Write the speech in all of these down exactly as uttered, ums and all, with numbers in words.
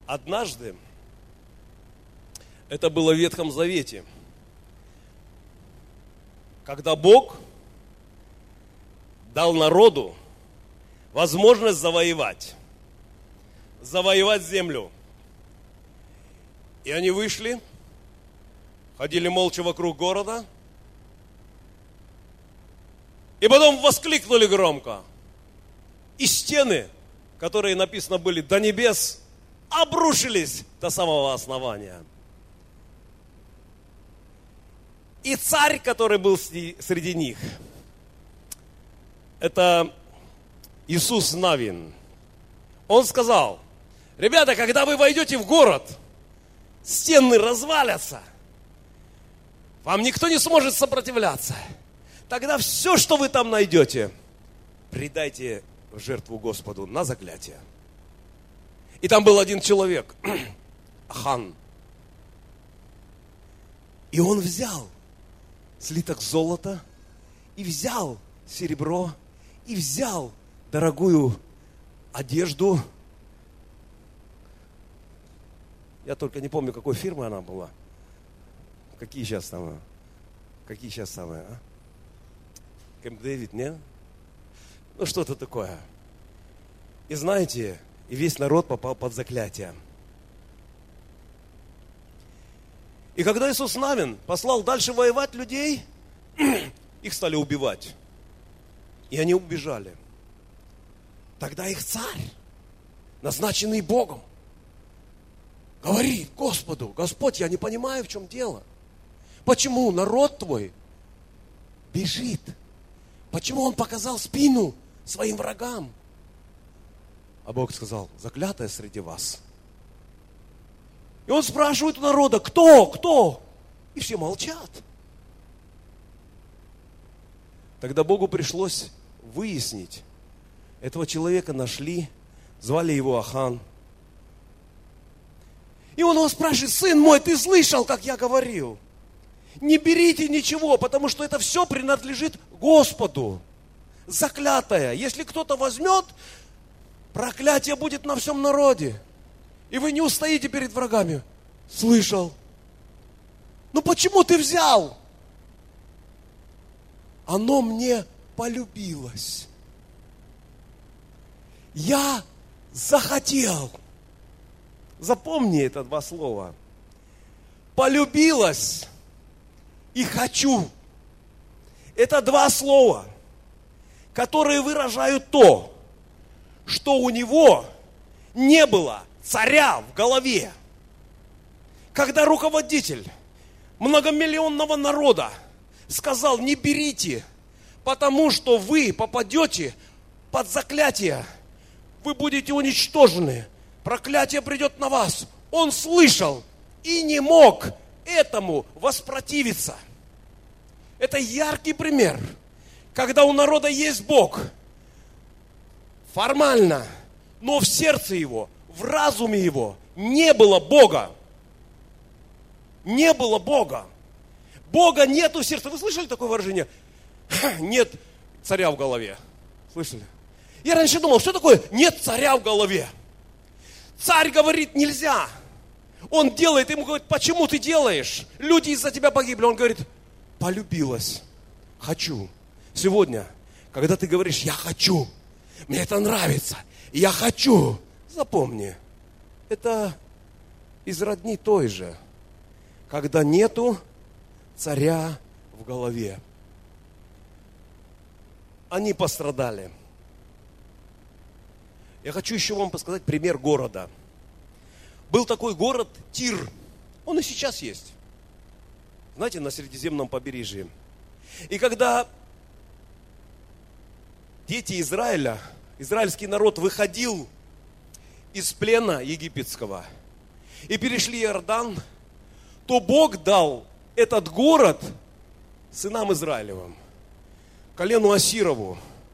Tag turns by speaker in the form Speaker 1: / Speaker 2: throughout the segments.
Speaker 1: Однажды, это было в Ветхом Завете, когда Бог дал народу возможность завоевать, завоевать землю. И они вышли, ходили молча вокруг города, и потом воскликнули громко. И стены, которые написано были до небес, обрушились до самого основания. И царь, который был среди них, это Иисус Навин. Он сказал: ребята, когда вы войдете в город, стены развалятся, вам никто не сможет сопротивляться. Тогда все, что вы там найдете, предайте в жертву Господу на заклятие. И там был один человек, Ахан. И он взял слиток золота, и взял серебро, и взял дорогую одежду. Я только не помню, какой фирмы она была. Какие сейчас там, какие сейчас самые, а? Кэмп Дэвид, нет? Ну, что-то такое. И знаете, и весь народ попал под заклятие. И когда Иисус Навин послал дальше воевать людей, их стали убивать. И они убежали. Тогда их царь, назначенный Богом, говорит Господу: Господь, я не понимаю, в чем дело. Почему народ твой бежит? Почему он показал спину своим врагам? А Бог сказал: заклятая среди вас. И он спрашивает у народа: кто, кто? И все молчат. Тогда Богу пришлось выяснить. Этого человека нашли, звали его Ахан. И он его спрашивает: сын мой, ты слышал, как я говорил? Не берите ничего, потому что это все принадлежит Господу. Заклятое. Если кто-то возьмет, проклятие будет на всем народе. И вы не устоите перед врагами. Слышал. Ну почему ты взял? Оно мне полюбилось. Я захотел. Запомни это два слова. Полюбилось и хочу. Это два слова, которые выражают то, что у него не было царя в голове. Когда руководитель многомиллионного народа сказал: не берите, потому что вы попадете под заклятие, вы будете уничтожены, проклятие придет на вас. Он слышал и не мог этому воспротивиться. Это яркий пример, когда у народа есть Бог, формально, но в сердце его, в разуме его не было Бога. Не было Бога. Бога нету в сердце. Вы слышали такое выражение? Нет царя в голове. Слышали? Я раньше думал, что такое нет царя в голове? Царь говорит: нельзя. Он делает, ему говорит: почему ты делаешь? Люди из-за тебя погибли. Он говорит: полюбилась, хочу. Сегодня, когда ты говоришь: я хочу, мне это нравится, я хочу, запомни, это из родни той же, когда нету царя в голове. Они пострадали. Я хочу еще вам подсказать пример города. Был такой город Тир. Он и сейчас есть. Знаете, на Средиземном побережье. И когда дети Израиля, израильский народ выходил из плена египетского и перешли Иордан, то Бог дал этот город сынам Израилевым, колену Асирову.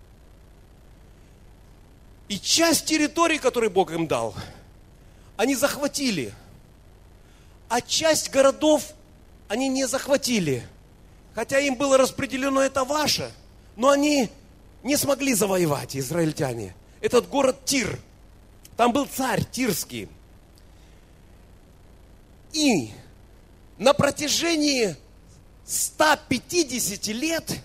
Speaker 1: И часть территории, которую Бог им дал, они захватили. А часть городов они не захватили. Хотя им было распределено это ваше, но они не смогли завоевать, израильтяне, этот город Тир. Там был царь тирский. И на протяжении ста пятидесяти лет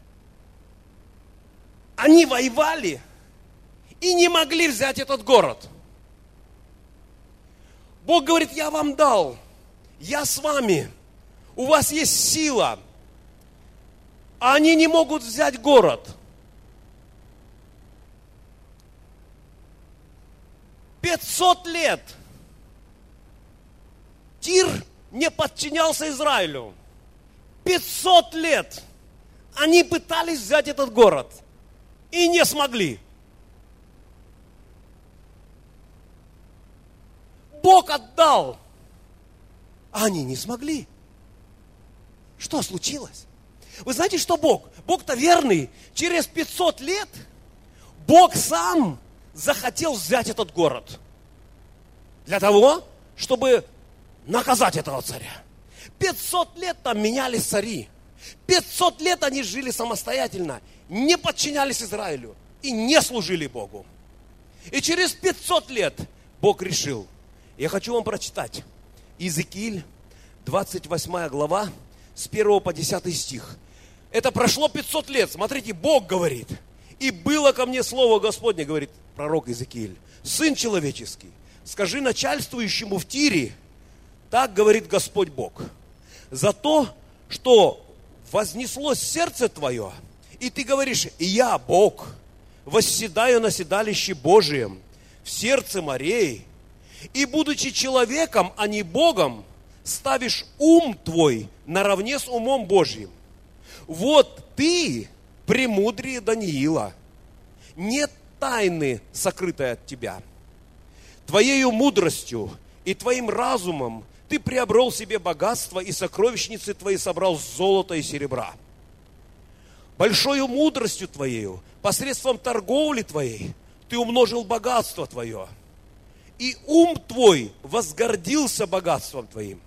Speaker 1: они воевали и не могли взять этот город. Бог говорит, я вам дал, я с вами, у вас есть сила, а они не могут взять город. Пятьсот лет Тир не подчинялся Израилю. Пятьсот лет они пытались взять этот город и не смогли. Бог отдал, а они не смогли. Что случилось? Вы знаете, что Бог? Бог-то верный. Через пятьсот лет Бог сам захотел взять этот город. Для того, чтобы наказать этого царя. пятьсот лет там менялись цари. пятьсот лет они жили самостоятельно, не подчинялись Израилю и не служили Богу. И через пятьсот лет Бог решил. Я хочу вам прочитать. Иезекииль, двадцать восьмая глава, с первого по десятый стих. Это прошло пятьсот лет. Смотрите, Бог говорит. И было ко мне слово Господне, говорит пророк Иезекииль. Сын человеческий, скажи начальствующему в Тире, так говорит Господь Бог. За то, что вознеслось сердце твое, и ты говоришь, я, Бог, восседаю на седалище Божием в сердце морей, и, будучи человеком, а не Богом, ставишь ум твой наравне с умом Божьим. Вот ты премудрее Даниила. Нет тайны, сокрытой от тебя. Твоею мудростью и твоим разумом ты приобрел себе богатство, и сокровищницы твои собрал золота и серебра. Большою мудростью твоею, посредством торговли твоей, ты умножил богатство твое. И ум твой возгордился богатством твоим.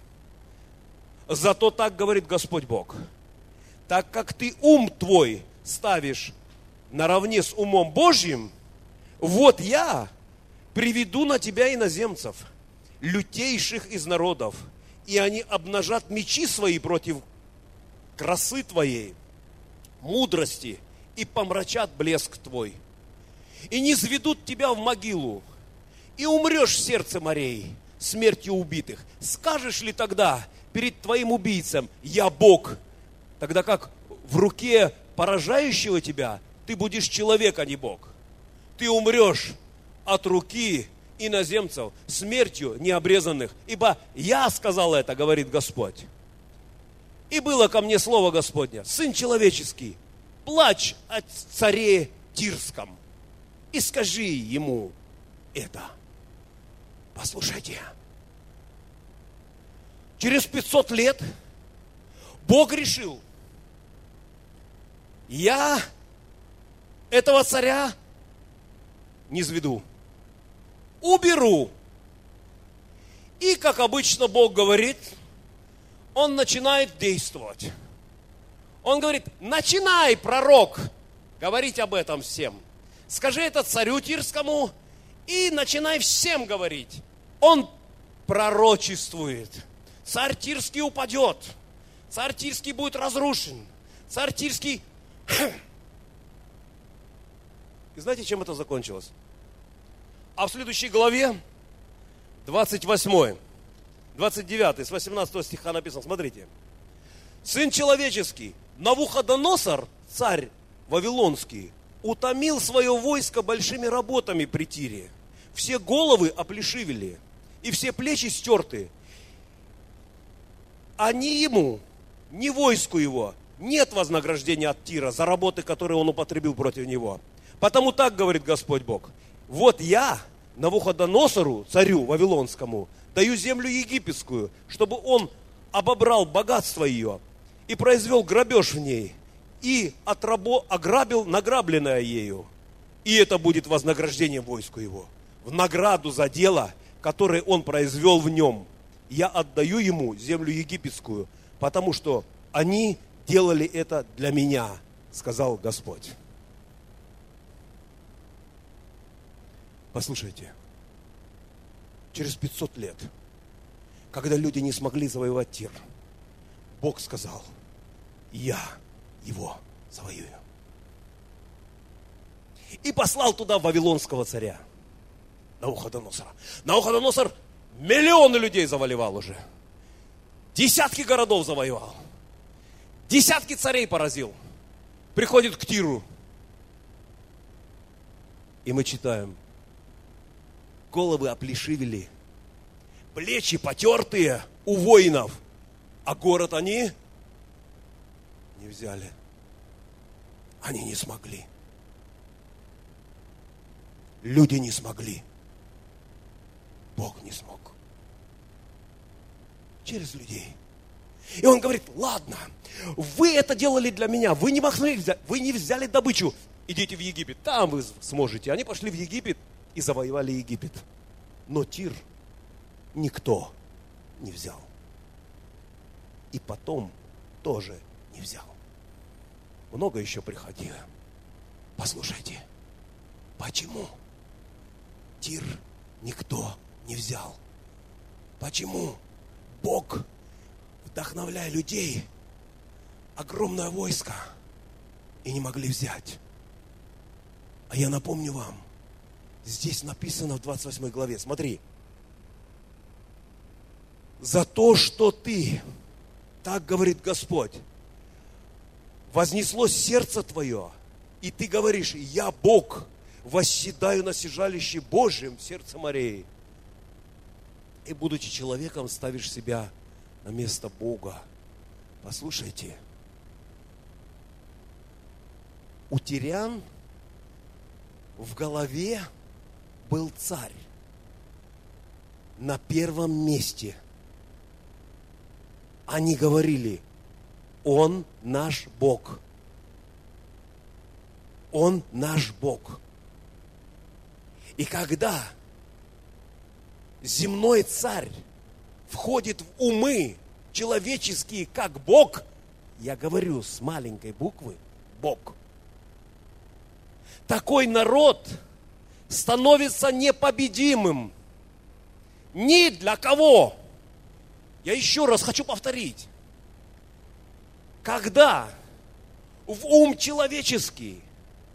Speaker 1: Зато так говорит Господь Бог. Так как ты ум твой ставишь наравне с умом Божьим, вот я приведу на тебя иноземцев, лютейших из народов, и они обнажат мечи свои против красы твоей, мудрости, и помрачат блеск твой. И не сведут тебя в могилу, и умрешь в сердце морей, смертью убитых. Скажешь ли тогда перед твоим убийцем, я Бог, тогда как в руке поражающего тебя ты будешь человек, а не Бог. Ты умрешь от руки иноземцев, смертью необрезанных, ибо я сказал это, говорит Господь. И было ко мне слово Господня, сын человеческий, плачь о царе Тирском и скажи ему это. Послушайте, через пятьсот лет Бог решил, я этого царя не сведу, уберу. И, как обычно Бог говорит, Он начинает действовать. Он говорит, начинай, пророк, говорить об этом всем. Скажи это царю Тирскому и начинай всем говорить. Он пророчествует. Царь Тирский упадет. Царь Тирский будет разрушен. Царь Тирский... И знаете, чем это закончилось? А в следующей главе, двадцать восьмой, двадцать девятый, с восемнадцатого стиха написано, смотрите. Сын человеческий, Навуходоносор, царь Вавилонский, утомил свое войско большими работами при Тире. Все головы оплешивели, и все плечи стерты. А ни ему, ни войску его нет вознаграждения от Тира за работы, которые он употребил против него. Потому так говорит Господь Бог. Вот я Навуходоносору, царю Вавилонскому, даю землю египетскую, чтобы он обобрал богатство ее и произвел грабеж в ней, и отрабо, ограбил награбленное ею. И это будет вознаграждением войску его. В награду за дело, которое он произвел в нем, я отдаю ему землю египетскую, потому что они делали это для меня, сказал Господь. Послушайте, через пятьсот лет когда люди не смогли завоевать Тир, Бог сказал: я его завоюю. И послал туда вавилонского царя Навуходоносора. Навуходоносор миллионы людей завоевал уже. Десятки городов завоевал. Десятки царей поразил. Приходит к Тиру. И мы читаем: головы оплешивели, плечи потертые у воинов, а город они не взяли. Они не смогли. Люди не смогли. Бог не смог. Через людей. И он говорит: ладно, вы это делали для меня, вы не могли взять, вы не взяли добычу, идите в Египет, там вы сможете. Они пошли в Египет и завоевали Египет. Но Тир никто не взял. И потом тоже не взял. Много еще приходило. Послушайте, почему Тир никто не взял? Почему Бог, вдохновляя людей, огромное войско, и не могли взять? А я напомню вам, здесь написано в двадцать восьмой главе, смотри: за то, что ты, так говорит Господь, вознеслось сердце твое, и ты говоришь: я Бог, восседаю на сижалище Божьем в сердце морей. И, будучи человеком, ставишь себя на место Бога. Послушайте, у тирян в голове был царь на первом месте. Они говорили: он наш Бог. Он наш Бог. И когда земной царь входит в умы человеческие как Бог, я говорю с маленькой буквы Бог, такой народ становится непобедимым. Ни для кого. Я еще раз хочу повторить. Когда в ум человеческий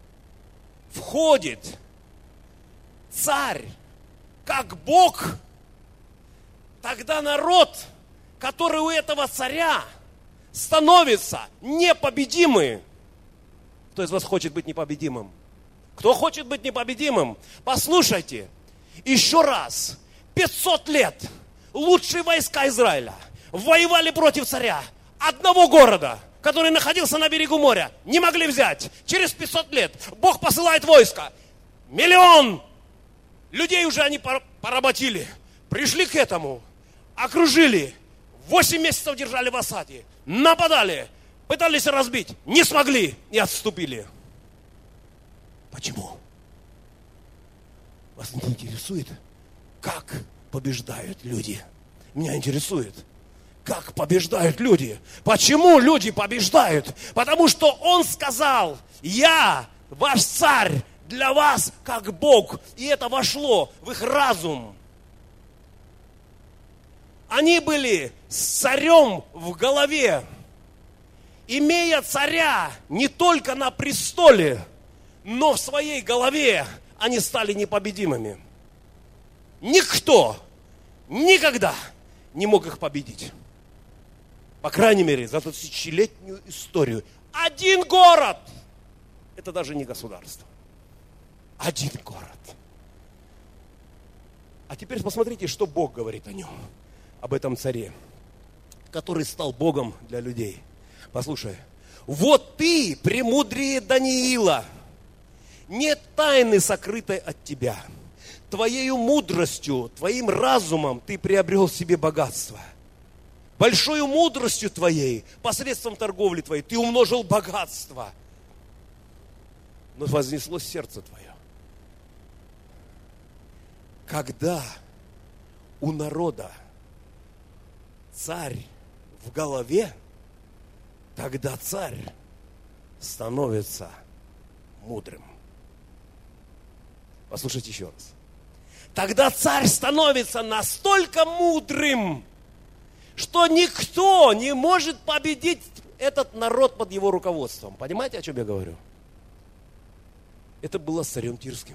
Speaker 1: входит царь как Бог, тогда народ, который у этого царя, становится непобедимым. Кто из вас хочет быть непобедимым? Кто хочет быть непобедимым? Послушайте, еще раз, пятьсот лет лучшие войска Израиля воевали против царя одного города, который находился на берегу моря, не могли взять. Через пятьсот лет Бог посылает войско. Миллион людей уже они поработили. Пришли к этому, окружили, восемь месяцев держали в осаде, нападали, пытались разбить, не смогли и отступили. Почему? Вас не интересует, как побеждают люди? Меня интересует, как побеждают люди. Почему люди побеждают? Потому что Он сказал: я, ваш царь, для вас как Бог. И это вошло в их разум. Они были с царем в голове. Имея царя не только на престоле, но в своей голове, они стали непобедимыми. Никто никогда не мог их победить. По крайней мере, за тысячелетнюю историю. Один город. Это даже не государство. Один город. А теперь посмотрите, что Бог говорит о нем, об этом царе, который стал Богом для людей. Послушай. Вот ты, премудрее Даниила, нет тайны, сокрытой от тебя. Твоею мудростью, твоим разумом ты приобрел себе богатство. Большою мудростью твоей, посредством торговли твоей, ты умножил богатство. Но вознеслось сердце твое. Когда у народа царь в голове, тогда царь становится мудрым. Послушайте еще раз. Тогда царь становится настолько мудрым, что никто не может победить этот народ под его руководством. Понимаете, о чем я говорю? Это было с царем Тирским.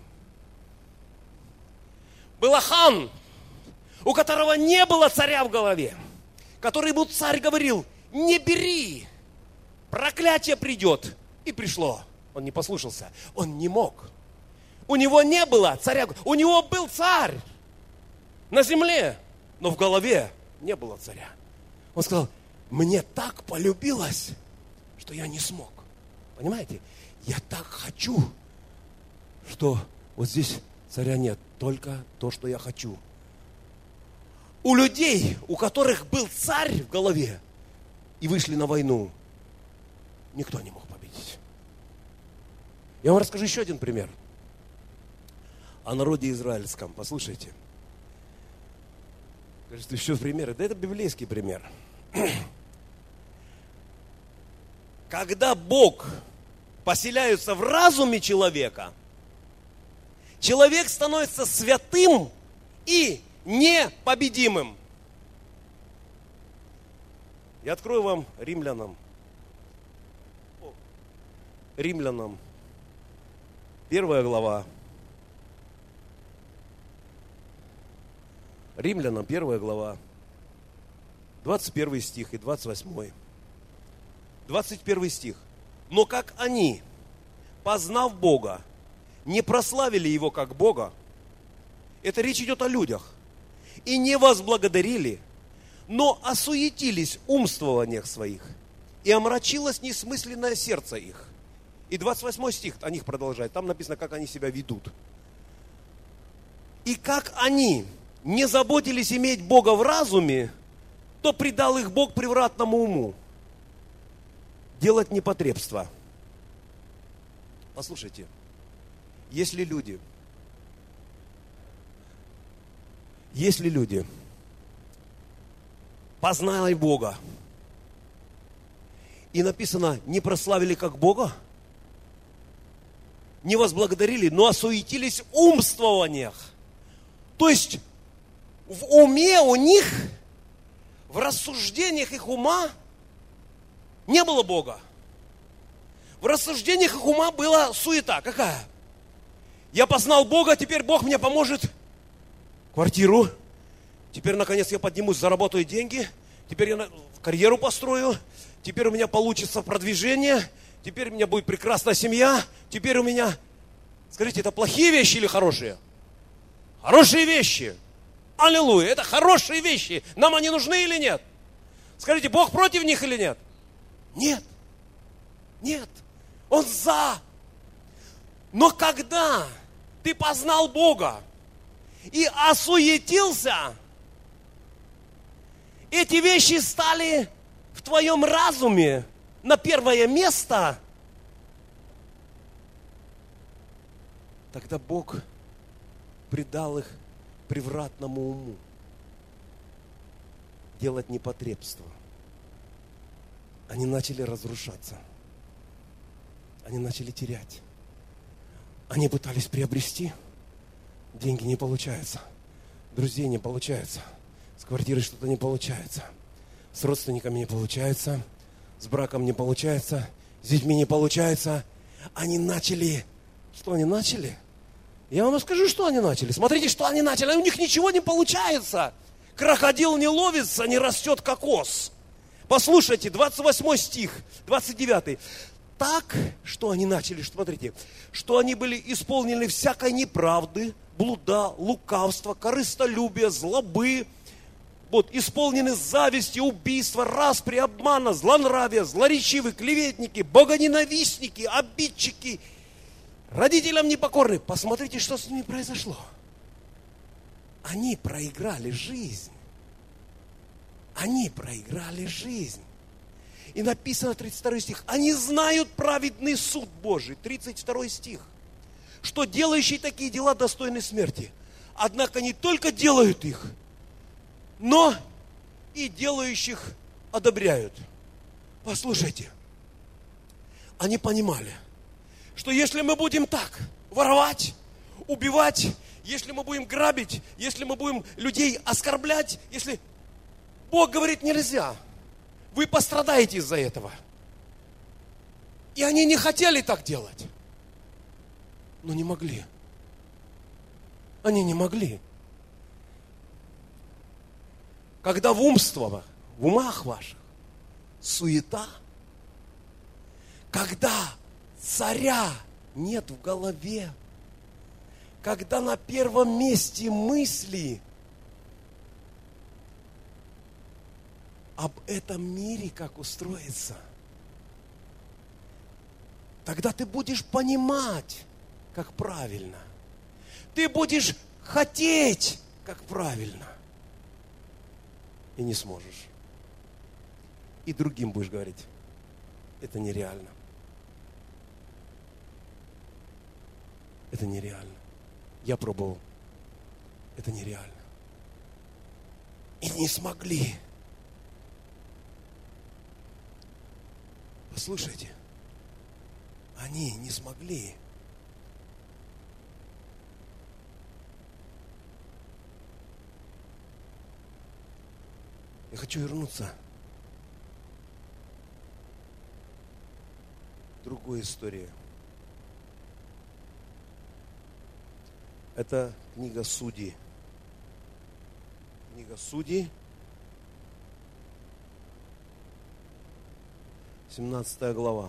Speaker 1: Был хан, у которого не было царя в голове, который ему царь говорил: не бери, проклятие придет. И пришло. Он не послушался, он не мог. У него не было царя, у него был царь на земле, но в голове не было царя. Он сказал: мне так полюбилось, что я не смог. Понимаете? Я так хочу, что вот здесь царя нет, только то, что я хочу. У людей, у которых был царь в голове и вышли на войну, никто не мог победить. Я вам расскажу еще один пример о народе израильском. Послушайте. Кажется, еще примеры. Да это библейский пример. Когда Бог поселяется в разуме человека, человек становится святым и непобедимым. Я открою вам Римлянам. Римлянам. Первая глава. Римлянам, первая глава. двадцать первый стих и двадцать восьмой. двадцать первый стих. Но как они, познав Бога, не прославили Его как Бога, это речь идет о людях, и не возблагодарили, но осуетились в умствованиях своих, и омрачилось несмысленное сердце их. И двадцать восьмой стих о них продолжает. Там написано, как они себя ведут. И как они не заботились иметь Бога в разуме, то предал их Бог превратному уму. Делать непотребство. Послушайте, если люди, если люди познали Бога, и написано, не прославили как Бога, не возблагодарили, но осуетились в умствованиях. То есть в уме у них, в рассуждениях их ума не было Бога. В рассуждениях их ума была суета. Какая? Я познал Бога, теперь Бог мне поможет квартиру. Теперь, наконец, я поднимусь, заработаю деньги. Теперь я карьеру построю. Теперь у меня получится продвижение. Теперь у меня будет прекрасная семья. Теперь у меня... Скажите, это плохие вещи или хорошие? Хорошие вещи. Аллилуйя. Это хорошие вещи. Нам они нужны или нет? Скажите, Бог против них или нет? Нет. Нет. Он за. Но когда ты познал Бога и осуетился, эти вещи стали в твоем разуме на первое место, тогда Бог предал их превратному уму. Делать непотребство. Они начали разрушаться. Они начали терять. Они пытались приобрести. Деньги не получается. Друзей не получается. С квартирой что-то не получается. С родственниками не получается. С браком не получается. С детьми не получается. Они начали... Что они начали? Я вам расскажу, что они начали. Смотрите, что они начали. У них ничего не получается. Крокодил не ловится, не растет кокос. Послушайте, двадцать восьмой стих, двадцать девятый. Так, что они начали, смотрите, что они были исполнены всякой неправды, блуда, лукавства, корыстолюбия, злобы, вот, исполнены зависти, убийства, распри, обмана, злонравия, злоречивы, клеветники, богоненавистники, обидчики, родителям непокорны. Посмотрите, что с ними произошло. Они проиграли жизнь. Они проиграли жизнь. И написано тридцать второй стих. Они знают праведный суд Божий. тридцать второй стих. Что делающие такие дела достойны смерти. Однако не только делают их, но и делающих одобряют. Послушайте. Они понимали, что если мы будем так воровать, убивать, если мы будем грабить, если мы будем людей оскорблять, если Бог говорит, нельзя. Вы пострадаете из-за этого. И они не хотели так делать. Но не могли. Они не могли. Когда в умствах, в умах ваших суета, когда царя нет в голове, когда на первом месте мысли об этом мире, как устроиться, тогда ты будешь понимать, как правильно. Ты будешь хотеть, как правильно. И не сможешь. И другим будешь говорить, это нереально. Это нереально. Я пробовал. Это нереально. И не смогли. Послушайте, они не смогли. Я хочу вернуться к другой истории. Это книга Судей. Книга Судей, семнадцатая глава,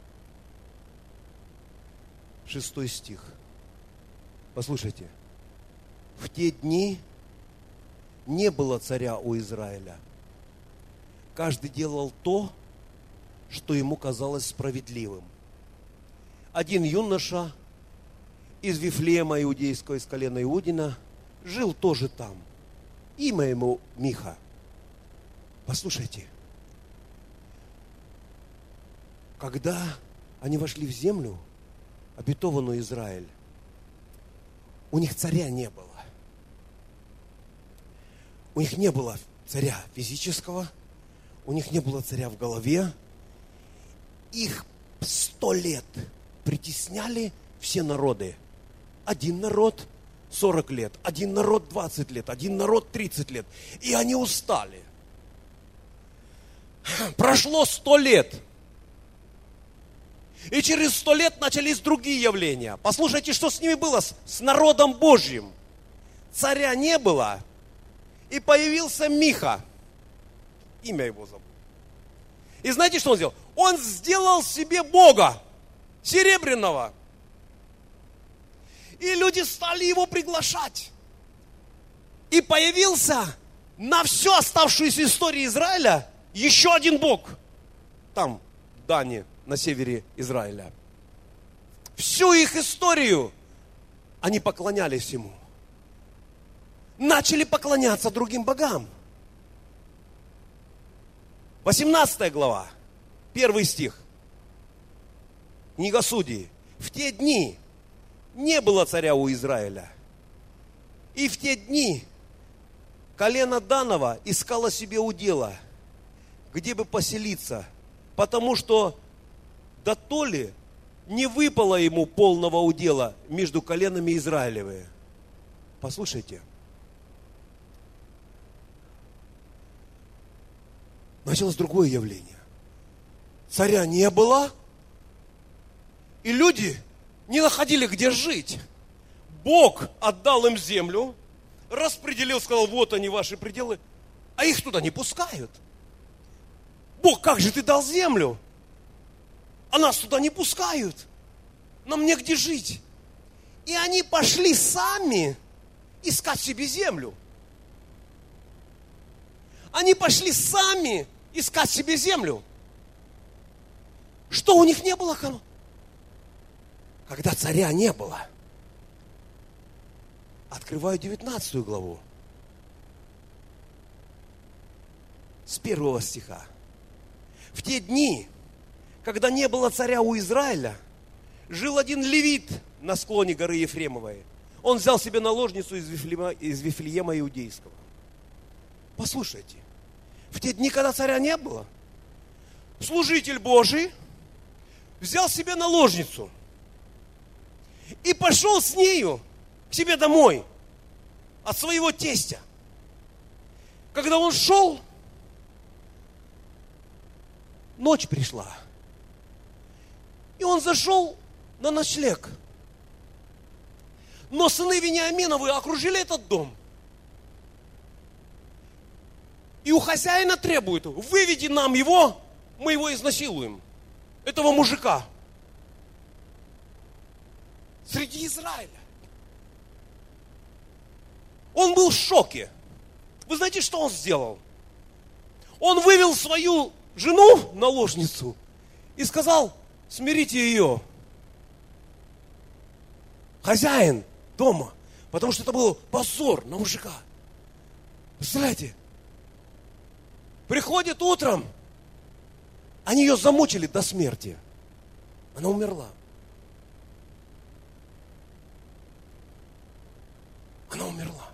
Speaker 1: шестой стих. Послушайте. В те дни не было царя у Израиля. Каждый делал то, что ему казалось справедливым. Один юноша из Вифлеема иудейского, из колена Иудина, жил тоже там. Имя ему Миха. Послушайте, когда они вошли в землю, обетованную Израиль, у них царя не было. У них не было царя физического, у них не было царя в голове. Их сто лет притесняли все народы. Один народ сорок лет, один народ двадцать лет, один народ тридцать лет. И они устали. Прошло сто лет. И через сто лет начались другие явления. Послушайте, что с ними было, с, с народом Божьим. Царя не было, и появился Миха. Имя его забыл. И знаете, что он сделал? Он сделал себе Бога, серебряного. И люди стали его приглашать. И появился на всю оставшуюся историю Израиля еще один Бог. Там, в Дане, на севере Израиля. Всю их историю они поклонялись ему. Начали поклоняться другим богам. восемнадцатая глава, первый стих. Книга Судей. В те дни не было царя у Израиля. И в те дни колено Данова искало себе удела, где бы поселиться, потому что дотоле не выпало ему полного удела между коленами Израилевые. Послушайте. Началось другое явление. Царя не было, и люди не находили, где жить. Бог отдал им землю, распределил, сказал, вот они ваши пределы, а их туда не пускают. Бог, как же ты дал землю? А нас туда не пускают. Нам негде жить. И они пошли сами искать себе землю. Они пошли сами искать себе землю. Что у них не было? Когда царя не было. Открываю девятнадцатую главу. С первого стиха. В те дни, когда не было царя у Израиля, жил один левит на склоне горы Ефремовой. Он взял себе наложницу из Вифлеема, из Вифлеема иудейского. Послушайте, в те дни, когда царя не было, служитель Божий взял себе наложницу и пошел с нею к себе домой от своего тестя. Когда он шел, ночь пришла. И он зашел на ночлег. Но сыны Вениаминовы окружили этот дом. И у хозяина требуют: выведи нам его, мы его изнасилуем. Этого мужика. Среди Израиля. Он был в шоке. Вы знаете, что он сделал? Он вывел свою жену, наложницу, и сказал: смирите ее. Хозяин дома. Потому что это был позор на мужика. Представляете? Приходит утром, они ее замучили до смерти. Она умерла. Она умерла.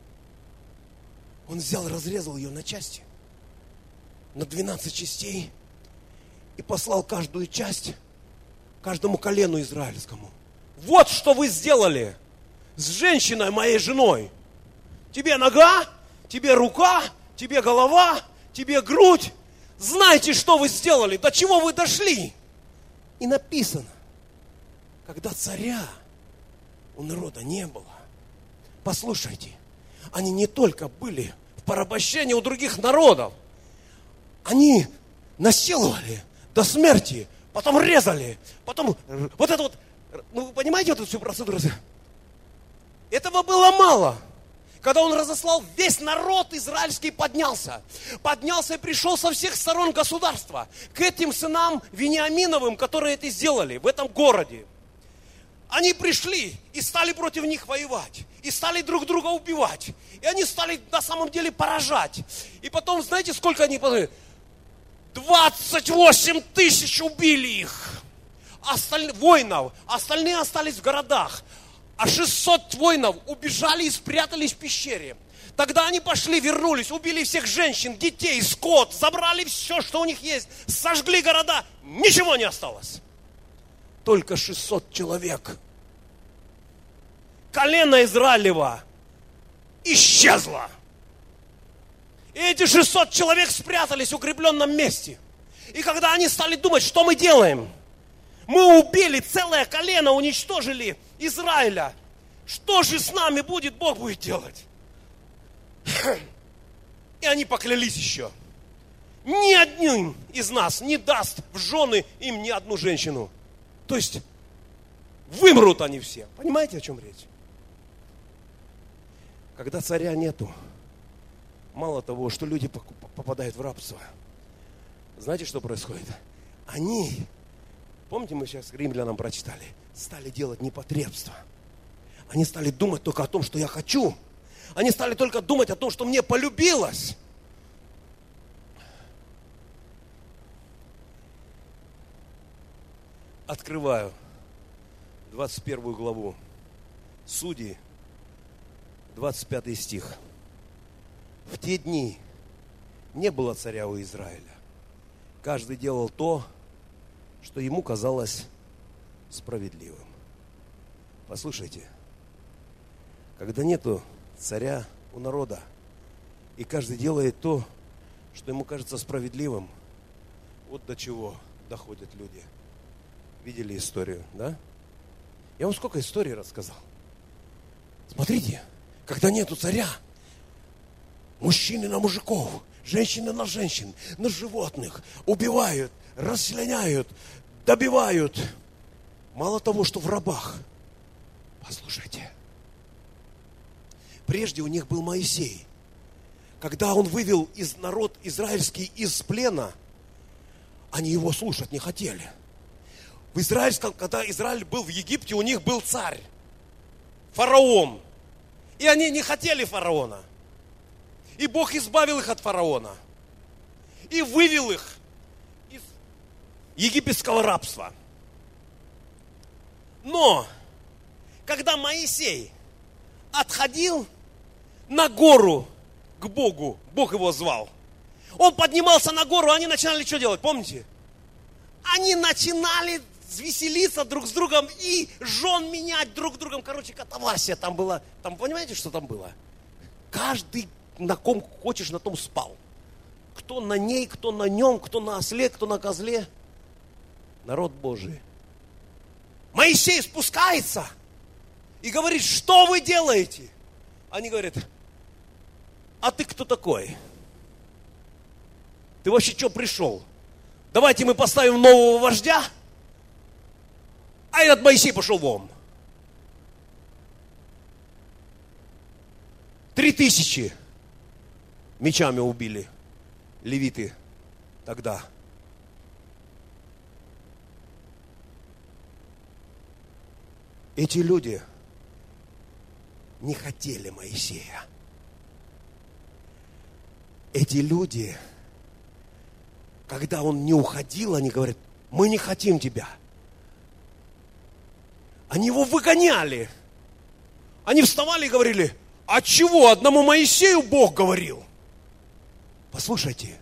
Speaker 1: Он взял и разрезал ее на части, на двенадцать частей, и послал каждую часть каждому колену израильскому. Вот что вы сделали с женщиной, моей женой. Тебе нога, тебе рука, тебе голова, тебе грудь. Знайте, что вы сделали, до чего вы дошли. И написано, когда царя у народа не было. Послушайте, они не только были в порабощении у других народов, они насиловали до смерти, потом резали, потом вот это вот, ну, вы понимаете вот эту всю процедуру? Этого было мало. Когда он разослал, весь народ израильский поднялся. Поднялся и пришел со всех сторон государства к этим сынам Вениаминовым, которые это сделали в этом городе. Они пришли и стали против них воевать. И стали друг друга убивать. И они стали на самом деле поражать. И потом, знаете, сколько они поняли? двадцать восемь тысяч убили их. Осталь... Воинов. Остальные остались в городах. А шестьсот воинов убежали и спрятались в пещере. Тогда они пошли, вернулись, убили всех женщин, детей, скот, забрали все, что у них есть, сожгли города. Ничего не осталось. Только шестьсот человек. Колено Израилева исчезло. И эти шестьсот человек спрятались в укрепленном месте. И когда они стали думать, что мы делаем, мы убили целое колено, уничтожили Израиля. Что же с нами будет, Бог будет делать? И они поклялись еще. Ни одним из нас не даст в жены им ни одну женщину. То есть вымрут они все. Понимаете, о чем речь? Когда царя нету, мало того, что люди попадают в рабство, знаете, что происходит? Они, помните, мы сейчас римлянам прочитали, стали делать непотребство. Они стали думать только о том, что я хочу. Они стали только думать о том, что мне полюбилось. Открываю двадцать первую главу. Судьи, двадцать пятый стих. В те дни не было царя у Израиля. Каждый делал то, что ему казалось справедливым. Послушайте, когда нету царя у народа, и каждый делает то, что ему кажется справедливым, вот до чего доходят люди. Видели историю, да? Я вам сколько историй рассказал. Смотрите, когда нету царя, мужчины на мужиков, женщины на женщин, на животных убивают, расчленяют, добивают. Мало того, что в рабах. Послушайте, прежде у них был Моисей. Когда он вывел из народ израильский из плена, они его слушать не хотели. В израильском, когда Израиль был в Египте, у них был царь, фараон. И они не хотели фараона. И Бог избавил их от фараона. И вывел их из египетского рабства. Но, когда Моисей отходил на гору к Богу, Бог его звал, он поднимался на гору, они начинали что делать, помните? Они начинали веселиться друг с другом и жен менять друг с другом. Короче, катавасия там была. Там, понимаете, что там было? Каждый, на ком хочешь, на том спал. Кто на ней, кто на нем, кто на осле, кто на козле? Народ Божий. Моисей спускается и говорит: что вы делаете? Они говорят: а ты кто такой? Ты вообще что пришел? Давайте мы поставим нового вождя. А этот Моисей пошел вон. Три тысячи мечами убили левиты тогда. Эти люди не хотели Моисея. Эти люди, когда он не уходил, они говорят: мы не хотим тебя. Они его выгоняли. Они вставали и говорили: а чего, одному Моисею Бог говорил? Послушайте,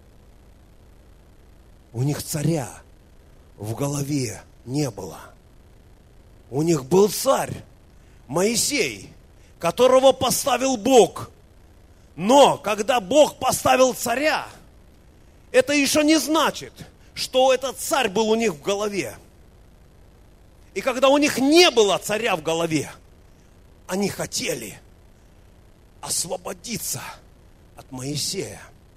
Speaker 1: у них царя в голове не было. У них был царь Моисей, которого поставил Бог. Но когда Бог поставил царя, это еще не значит, что этот царь был у них в голове. И когда у них не было царя в голове, они хотели освободиться от Моисея.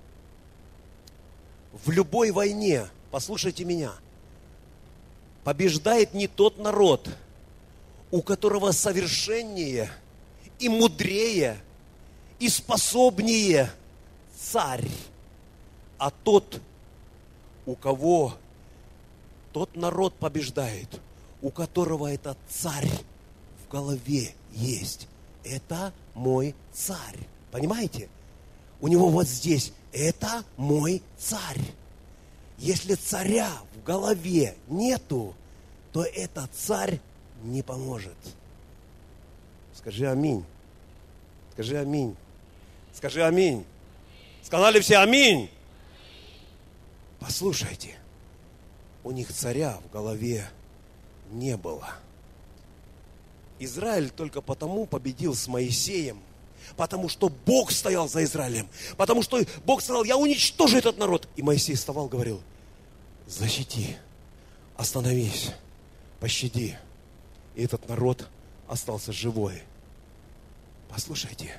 Speaker 1: В любой войне, послушайте меня, побеждает не тот народ, у которого совершеннее и мудрее и способнее царь, а тот, у кого тот народ побеждает, у которого этот царь в голове есть. Это мой царь. Понимаете? У него вот здесь: это мой царь. Если царя в голове нету, то этот царь не поможет. Скажи аминь. Скажи аминь. Скажи аминь. Сказали все аминь. Послушайте, у них царя в голове не было. Израиль только потому победил с Моисеем, потому что Бог стоял за Израилем, потому что Бог сказал: я уничтожу этот народ. И Моисей вставал, говорил: защити, остановись, пощади. И этот народ остался живой. Послушайте,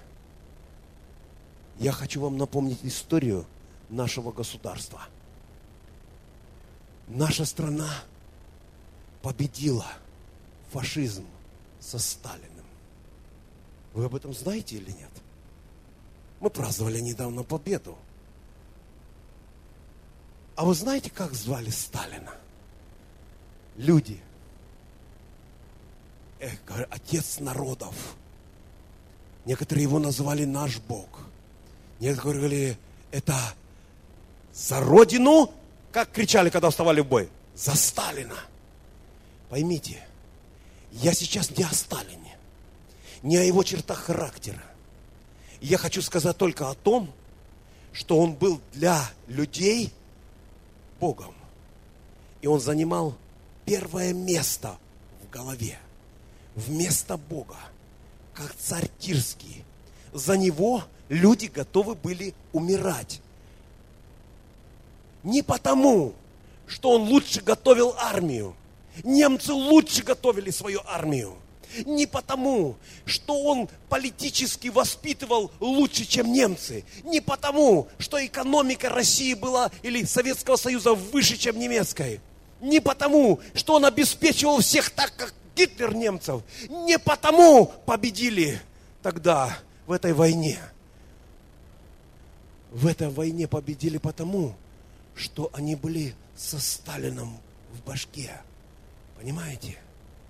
Speaker 1: я хочу вам напомнить историю нашего государства. Наша страна победила фашизм со Сталиным. Вы об этом знаете или нет? Мы праздновали недавно победу. А вы знаете, как звали Сталина? Люди. Эх, говорят, отец народов. Некоторые его называли наш Бог. Некоторые говорили: это за Родину, как кричали, когда вставали в бой, за Сталина. Поймите, я сейчас не о Сталине, не о его чертах характера. Я хочу сказать только о том, что он был для людей Богом. И он занимал первое место в голове. Вместо Бога, как царь Тирский. За него люди готовы были умирать. Не потому, что он лучше готовил армию. Немцы лучше готовили свою армию. Не потому, что он политически воспитывал лучше, чем немцы. Не потому, что экономика России была или Советского Союза выше, чем немецкой. Не потому, что он обеспечивал всех так, как Гитлер немцев. Не потому победили тогда в этой войне. В этой войне победили потому, что они были со Сталином в башке. Понимаете?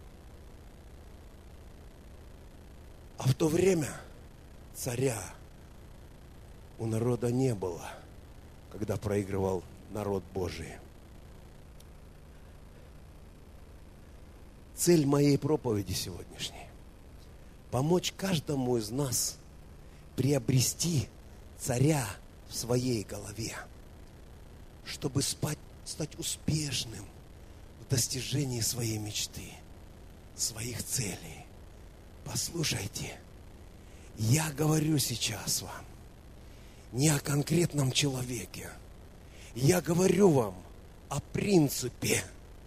Speaker 1: А в то время царя у народа не было, когда проигрывал народ Божий. Цель моей проповеди сегодняшней – помочь каждому из нас приобрести царя в своей голове, чтобы спать, стать успешным в достижении своей мечты, своих целей. Послушайте, я говорю сейчас вам, не о конкретном человеке. Я говорю вам о принципе.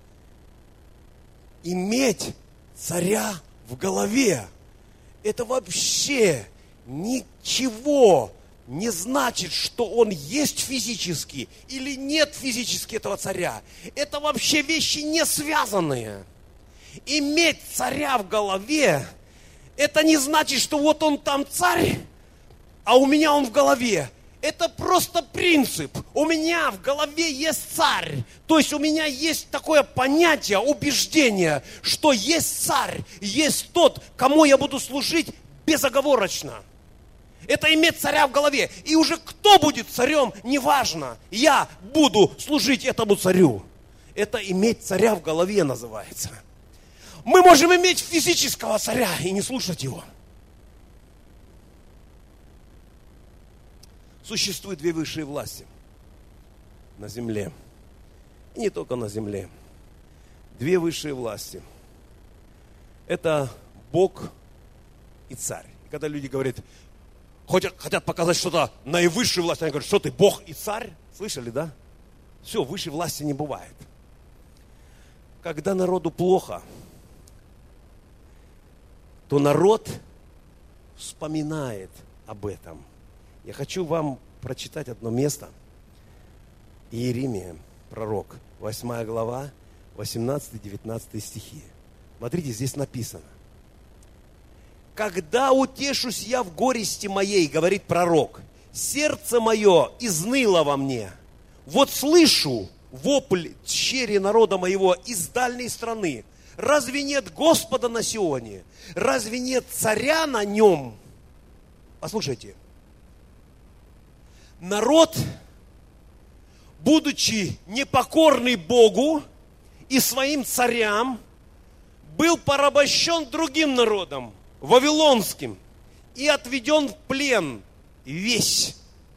Speaker 1: Иметь царя в голове – это вообще ничего не значит, что он есть физически или нет физически этого царя. Это вообще вещи не связанные. Иметь царя в голове – это не значит, что вот он там царь, а у меня он в голове. Это просто принцип. У меня в голове есть царь. То есть у меня есть такое понятие, убеждение, что есть царь, есть тот, кому я буду служить безоговорочно. Это иметь царя в голове. И уже кто будет царем, неважно. Я буду служить этому царю. Это иметь царя в голове называется. Мы можем иметь физического царя и не слушать его. Существует две высшие власти на земле. И не только на земле. Две высшие власти. Это Бог и царь. И когда люди говорят, хотят, хотят показать что-то наивысшую власть, они говорят, что ты, Бог и царь? Слышали, да? Все, высшей власти не бывает. Когда народу плохо, то народ вспоминает об этом. Я хочу вам прочитать одно место. Иеремия, пророк, восьмая глава, восемнадцатый-девятнадцатый стихи. Смотрите, здесь написано. «Когда утешусь я в горести моей, говорит пророк, сердце мое изныло во мне. Вот слышу вопль тщери народа моего из дальней страны. Разве нет Господа на Сионе? Разве нет царя на нем?» Послушайте. Народ, будучи непокорный Богу и своим царям, был порабощен другим народом, вавилонским, и отведен в плен весь.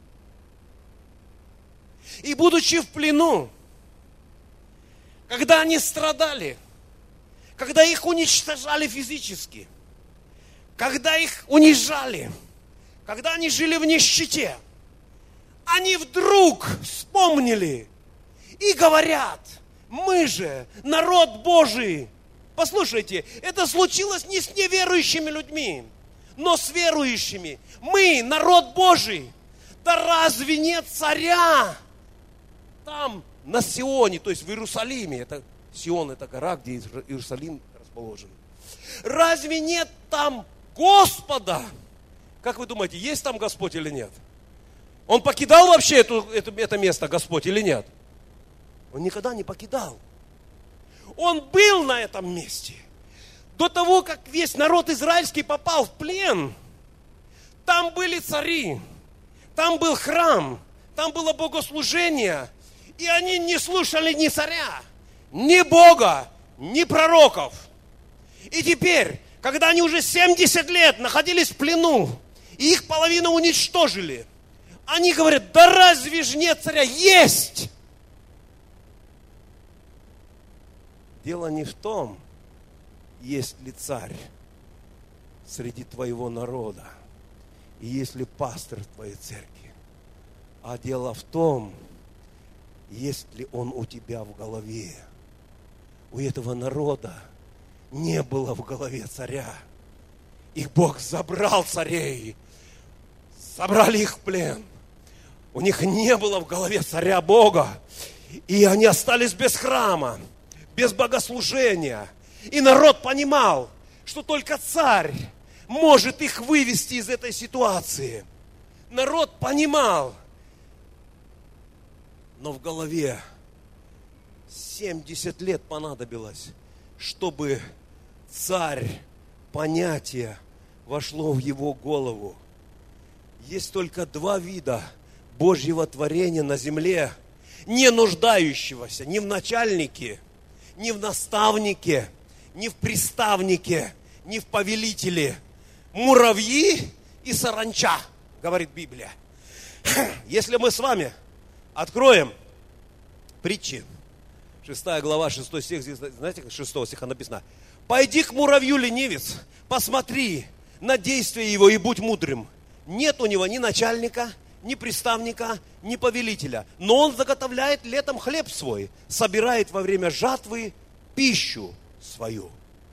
Speaker 1: И будучи в плену, когда они страдали, когда их уничтожали физически, когда их унижали, когда они жили в нищете, они вдруг вспомнили и говорят, мы же народ Божий. Послушайте, это случилось не с неверующими людьми, но с верующими. Мы народ Божий. Да разве нет царя там на Сионе, то есть в Иерусалиме? Это Сион, это гора, где Иерусалим расположен. Разве нет там Господа? Как вы думаете, есть там Господь или нет? Он покидал вообще эту, это, это место, Господь, или нет? Он никогда не покидал. Он был на этом месте. До того, как весь народ израильский попал в плен, там были цари, там был храм, там было богослужение, и они не слушали ни царя, ни Бога, ни пророков. И теперь, когда они уже семьдесят лет находились в плену, и их половину уничтожили, они говорят, да разве ж нет царя? Есть! Дело не в том, есть ли царь среди твоего народа, и есть ли пастор в твоей церкви, а дело в том, есть ли он у тебя в голове. У этого народа не было в голове царя. Их Бог забрал царей, забрали их в плен. У них не было в голове царя Бога. И они остались без храма, без богослужения. И народ понимал, что только царь может их вывести из этой ситуации. Народ понимал. Но в голове семьдесят лет понадобилось, чтобы царь, понятие вошло в его голову. Есть только два вида Божьего творения на земле, не нуждающегося ни в начальнике, ни в наставнике, ни в приставнике, ни в повелителе. Муравьи и саранча, говорит Библия. Если мы с вами откроем притчи, шестая глава, шестой стих, здесь, знаете, шестого стиха написано: «Пойди к муравью, ленивец, посмотри на действие его и будь мудрым. Нет у него ни начальника, ни приставника, ни повелителя. Но он заготовляет летом хлеб свой, собирает во время жатвы пищу свою.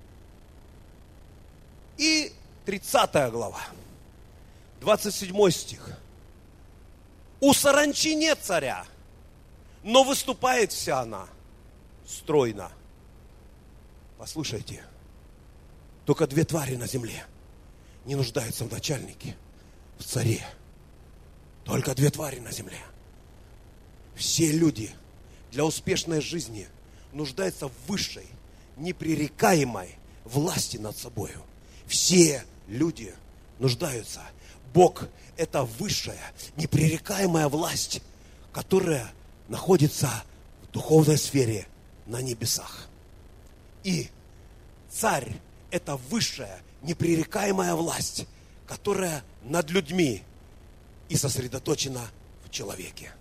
Speaker 1: И тридцатая глава, двадцать седьмой стих. У саранчи нет царя, но выступает вся она стройно. Послушайте, только две твари на земле не нуждаются в начальнике, в царе. Только две твари на земле. Все люди для успешной жизни нуждаются в высшей, непререкаемой власти над собою. Все люди нуждаются. Бог – это высшая, непререкаемая власть, которая находится в духовной сфере на небесах. И царь – это высшая, непререкаемая власть, которая над людьми и сосредоточена в человеке.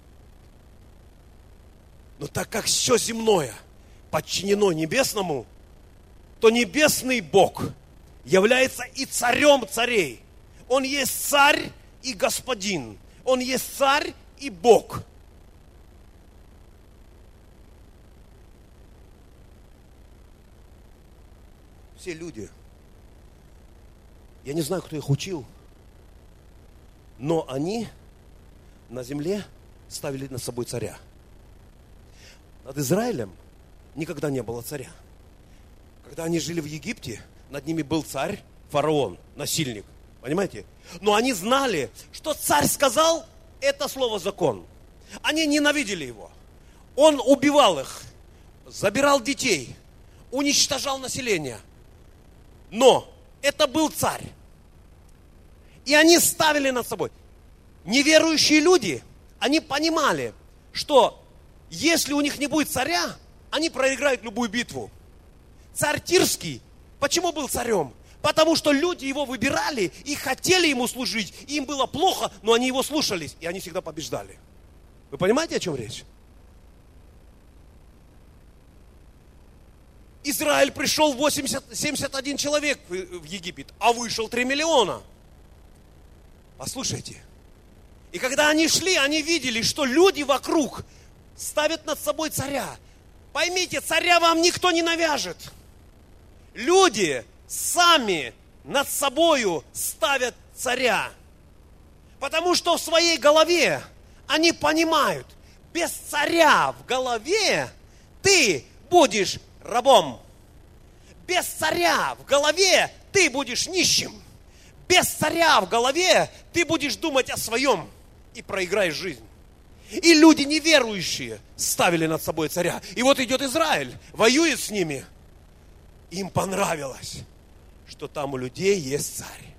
Speaker 1: Но так как все земное подчинено небесному, то небесный Бог является и царем царей. Он есть царь и господин. Он есть царь и Бог. Все люди, я не знаю, кто их учил, но они на земле ставили над собой царя. Над Израилем никогда не было царя. Когда они жили в Египте, над ними был царь, фараон, насильник. Понимаете? Но они знали, что царь сказал, это слово закон. Они ненавидели его. Он убивал их, забирал детей, уничтожал население. Но это был царь. И они ставили над собой. Неверующие люди, они понимали, что если у них не будет царя, они проиграют любую битву. Царь Тирский, почему был царем? Потому что люди его выбирали и хотели ему служить. И им было плохо, но они его слушались, и они всегда побеждали. Вы понимаете, о чем речь? Израиль пришел восемьдесят, семьдесят один человек в Египет, а вышел три миллиона. Послушайте. И когда они шли, они видели, что люди вокруг ставят над собой царя. Поймите, царя вам никто не навяжет. Люди сами над собою ставят царя. Потому что в своей голове они понимают, без царя в голове ты будешь рабом. Без царя в голове ты будешь нищим. Без царя в голове ты будешь думать о своем и проиграешь жизнь. И люди неверующие ставили над собой царя. И вот идет Израиль, воюет с ними. Им понравилось, что там у людей есть царь.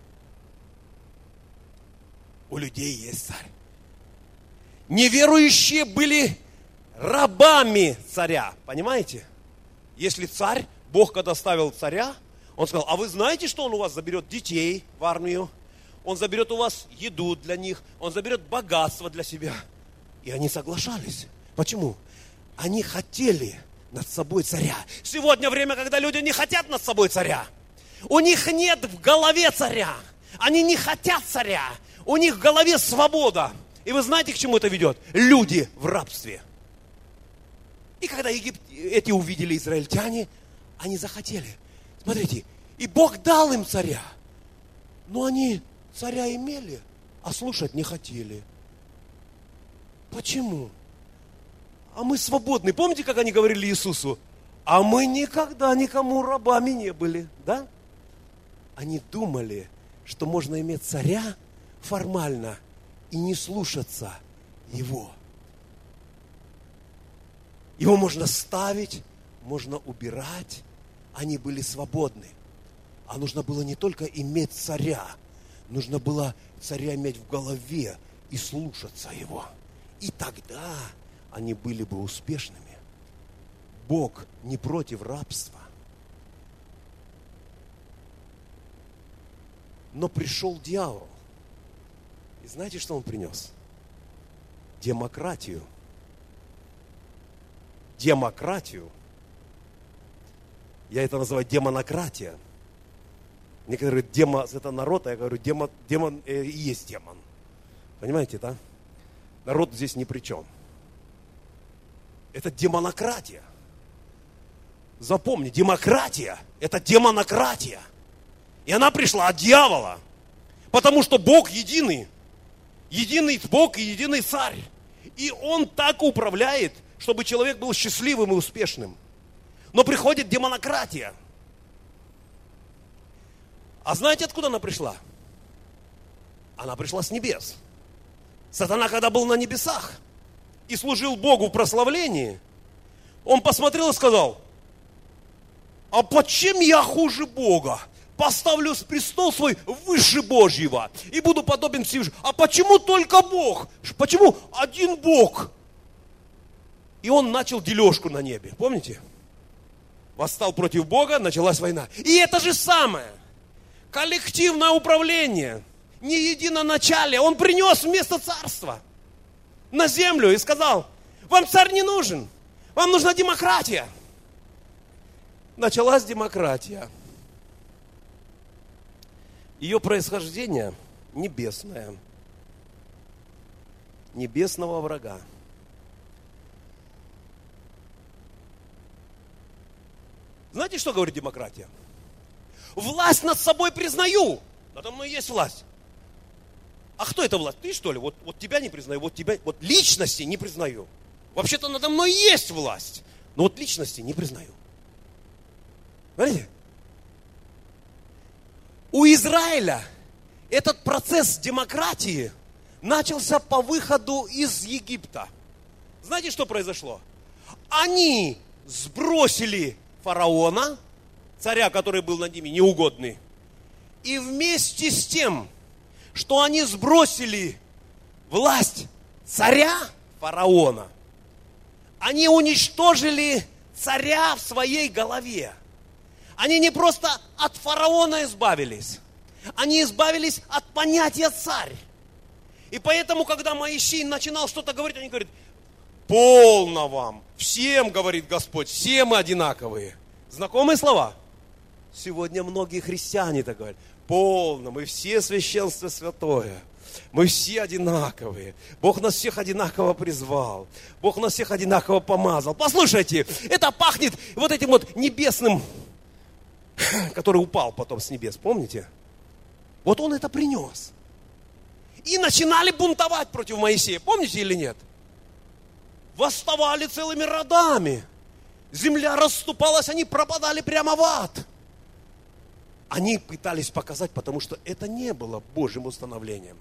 Speaker 1: У людей есть царь. Неверующие были рабами царя. Понимаете? Если царь, Бог когда ставил царя, он сказал, а вы знаете, что он у вас заберет детей в армию? Он заберет у вас еду для них, он заберет богатство для себя. И они соглашались. Почему? Они хотели над собой царя. Сегодня время, когда люди не хотят над собой царя. У них нет в голове царя. Они не хотят царя. У них в голове свобода. И вы знаете, к чему это ведет? Люди в рабстве. И когда Египет, эти увидели израильтяне, они захотели. Смотрите, и Бог дал им царя. Но они царя имели, а слушать не хотели. Почему? А мы свободны. Помните, как они говорили Иисусу? А мы никогда никому рабами не были, да? Они думали, что можно иметь царя формально и не слушаться его. Его можно ставить, можно убирать. Они были свободны. А нужно было не только иметь царя, нужно было царя иметь в голове и слушаться его. И тогда они были бы успешными. Бог не против рабства. Но пришел дьявол. И знаете, что он принес? Демократию. Демократию. Я это называю демонократия. Некоторые говорят, демо, это народ, а я говорю, демон, демон э, и есть демон. Понимаете, да? Народ здесь ни при чем. Это демонократия. Запомни, демократия – это демонократия. И она пришла от дьявола. Потому что Бог единый. Единый Бог и единый царь. И Он так управляет, чтобы человек был счастливым и успешным. Но приходит демонократия. А знаете, откуда она пришла? Она пришла с небес. Сатана, когда был на небесах и служил Богу в прославлении, он посмотрел и сказал: а почем я хуже Бога? Поставлю престол свой выше Божьего и буду подобен Всевышнему. А почему только Бог? Почему один Бог? И он начал дележку на небе. Помните? Восстал против Бога, началась война. И это же самое. Коллективное управление. Не единоначалие. Он принес вместо царства на землю и сказал: вам царь не нужен. Вам нужна демократия. Началась демократия. Ее происхождение небесное. Небесного врага. Знаете, что говорит демократия? Власть над собой признаю. Надо мной есть власть. А кто это власть? Ты, что ли? Вот, вот тебя не признаю, вот тебя, вот личности не признаю. Вообще-то надо мной есть власть, но вот личности не признаю. Смотрите. У Израиля этот процесс демократии начался по выходу из Египта. Знаете, что произошло? Они сбросили фараона, царя, который был над ними неугодный, и вместе с тем, что они сбросили власть царя фараона, они уничтожили царя в своей голове. Они не просто от фараона избавились, они избавились от понятия царь. И поэтому, когда Моисей начинал что-то говорить, они говорят: полно вам, всем, говорит Господь, все мы одинаковые. Знакомые слова? Сегодня многие христиане так говорят: полно, мы все священство святое, мы все одинаковые. Бог нас всех одинаково призвал, Бог нас всех одинаково помазал. Послушайте, это пахнет вот этим вот небесным, который упал потом с небес, помните? Вот он это принес. И начинали бунтовать против Моисея, помните или нет? Восставали целыми родами. Земля расступалась, они пропадали прямо в ад. Они пытались показать, потому что это не было Божьим установлением.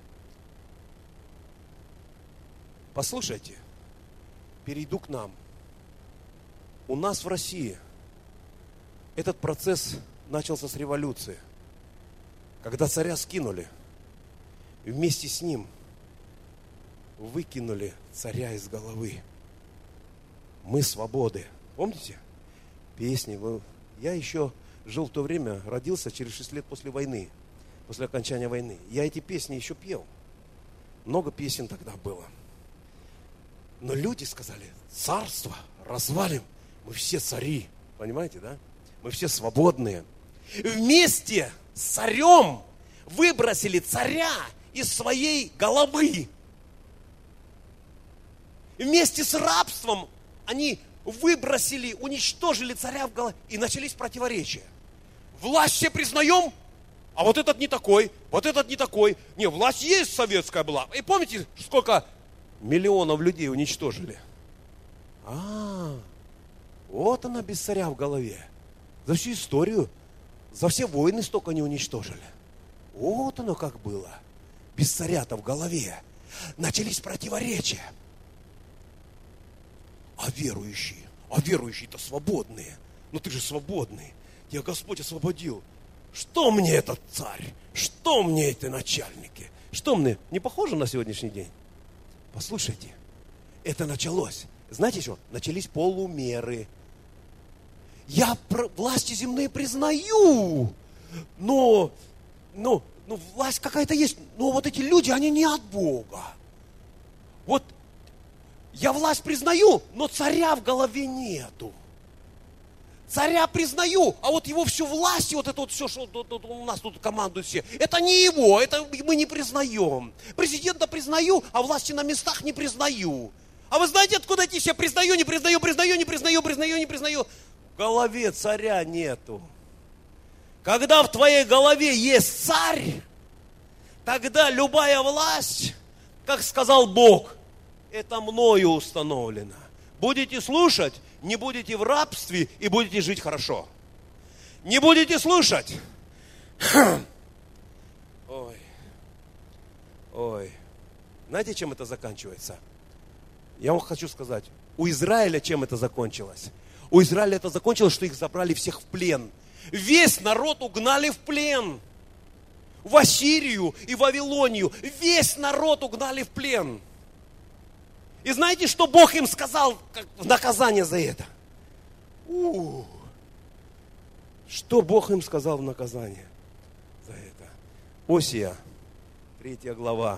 Speaker 1: Послушайте, перейду к нам. У нас в России этот процесс начался с революции, когда царя скинули, и вместе с ним выкинули царя из головы. Мы свободы. Помните? Песни. Я еще жил в то время, родился через шесть лет после войны, после окончания войны. Я эти песни еще пел. Много песен тогда было. Но люди сказали: царство развалим, мы все цари. Понимаете, да? Мы все свободные. Вместе с царем выбросили царя из своей головы. Вместе с рабством они выбросили, уничтожили царя в голове. И начались противоречия. Власть все признаем, а вот этот не такой, вот этот не такой. Не, власть есть советская была. И помните, сколько миллионов людей уничтожили? А, вот она без царя в голове. За всю историю, за все войны столько не уничтожили. Вот оно как было. Без царя-то в голове. Начались противоречия. А верующие? А верующие-то свободные. Ну ты же свободный. Тебя Господь освободил. Что мне этот царь? Что мне эти начальники? Что мне? Не похоже на сегодняшний день? Послушайте, это началось. Знаете что? Начались полумеры. Я власти земные признаю, но, но, но власть какая-то есть. Но вот эти люди, они не от Бога. Вот я власть признаю, но царя в голове нету. Царя признаю, а вот его всю власть, вот это вот все, что у нас тут командуют все, это не его, это мы не признаем. Президента признаю, а власти на местах не признаю. А вы знаете, откуда эти все признаю, не признаю, признаю, не признаю, признаю, не признаю? В голове царя нету. Когда в твоей голове есть царь, тогда любая власть, как сказал Бог, это мною установлено. Будете слушать, не будете в рабстве и будете жить хорошо. Не будете слушать. Ой. Ой. Знаете, чем это заканчивается? Я вам хочу сказать, у Израиля чем это закончилось? У Израиля это закончилось, что их забрали всех в плен. Весь народ угнали в плен. В Ассирию и Вавилонию. Весь народ угнали в плен. И знаете, что Бог им сказал как в наказание за это? У-у-у. Что Бог им сказал в наказание за это? Осия, третья глава.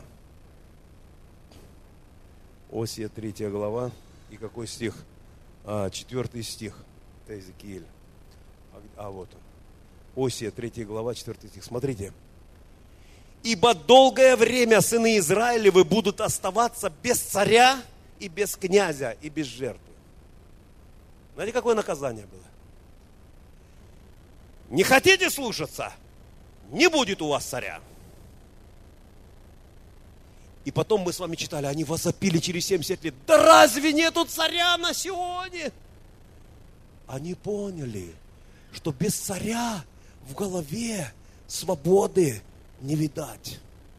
Speaker 1: Осия, третья глава. И какой стих? А, четвертый стих. Это Иезекииль. А, а вот он. Осия, третья глава, четвертый стих. Смотрите. «Ибо долгое время сыны Израилевы будут оставаться без царя и без князя и без жертвы». Знаете, какое наказание было? Не хотите слушаться? Не будет у вас царя. И потом мы с вами читали, они возопили через семьдесят лет. Да разве нету царя на Сионе? Они поняли, что без царя в голове свободы не видать.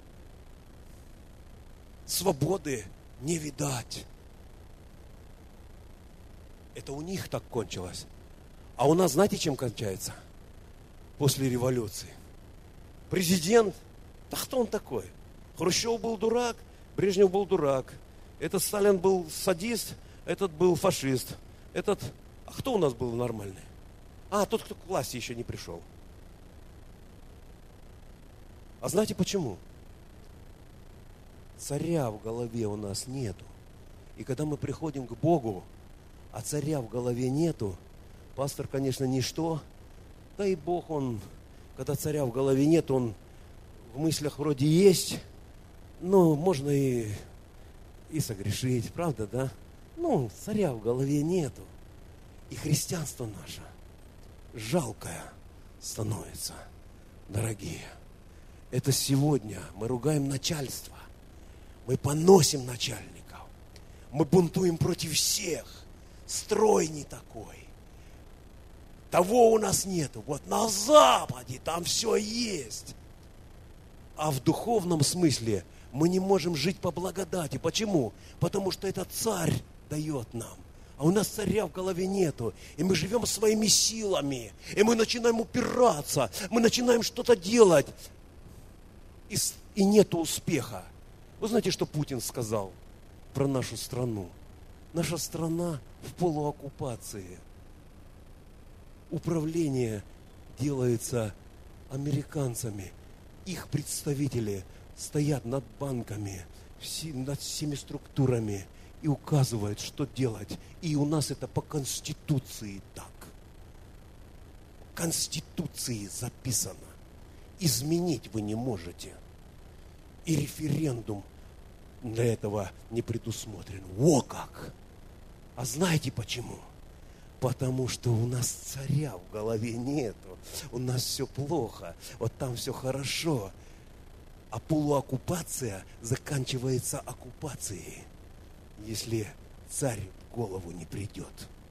Speaker 1: Свободы не видать. Это у них так кончилось. А у нас знаете, чем кончается? После революции. Президент, да кто он такой? Хрущев был дурак, Брежнев был дурак. Этот Сталин был садист, этот был фашист. Этот, а кто у нас был нормальный? А, тот, кто к власти еще не пришел. А знаете почему? Царя в голове у нас нету. И когда мы приходим к Богу, а царя в голове нету, пастор, конечно, ничто, да и Бог, он, когда царя в голове нет, он в мыслях вроде есть, но можно и, и согрешить, правда, да? Ну, царя в голове нету. И христианство наше жалкое становится, дорогие. Это сегодня мы ругаем начальство, мы поносим начальников, мы бунтуем против всех. Строй не такой. Того у нас нету. Вот на Западе там все есть. А в духовном смысле мы не можем жить по благодати. Почему? Потому что этот царь дает нам. А у нас царя в голове нету. И мы живем своими силами. И мы начинаем упираться. Мы начинаем что-то делать. И, и нету успеха. Вы знаете, что Путин сказал про нашу страну? Наша страна в полуоккупации. Управление делается американцами. Их представители стоят над банками, над всеми структурами и указывают, что делать. И у нас это по Конституции так. В Конституции записано. Изменить вы не можете. И референдум для этого не предусмотрен. Во как! А знаете почему? Потому что у нас царя в голове нету. У нас все плохо. Вот там все хорошо. А полуоккупация заканчивается оккупацией, если царь в голову не придет.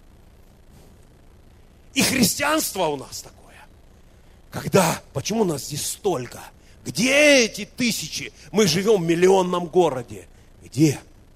Speaker 1: И христианство у нас такое. Когда? Почему нас здесь столько? Где эти тысячи? Мы живем в миллионном городе. Где?